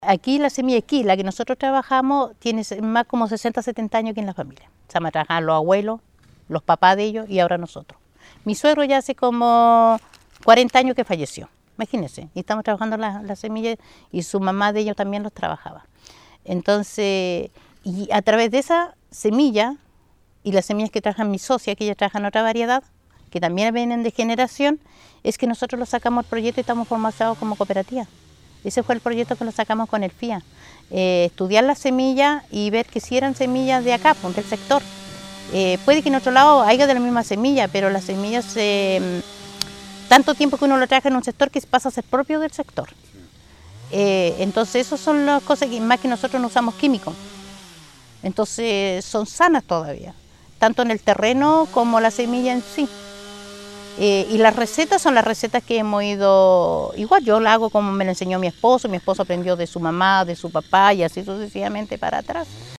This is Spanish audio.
Aquí la semilla Equí, la que nosotros trabajamos, tiene más como 60, 70 años aquí en la familia. O sea, me trabajaban los abuelos, los papás de ellos y ahora nosotros. Mi suegro ya hace como 40 años que falleció, imagínense. Y estamos trabajando la semilla y su mamá de ellos también los trabajaba. Entonces, y a través de esa semilla y las semillas que trabajan mis socias, que ellas trabajan otra variedad, que también vienen de generación, es que nosotros lo sacamos el proyecto y estamos formados como cooperativa. Ese fue el proyecto que lo sacamos con el FIA. Estudiar las semillas y ver que si eran semillas de acá, del sector. Puede que en otro lado haya de la misma semilla, pero las semillas, tanto tiempo que uno lo trabaja en un sector que pasa a ser propio del sector. Entonces esas son las cosas que más que nosotros no usamos químicos. Entonces son sanas todavía, tanto en el terreno como la semilla en sí. Y las recetas son las recetas que hemos ido, igual yo la hago como me la enseñó mi esposo aprendió de su mamá, de su papá y así sucesivamente para atrás.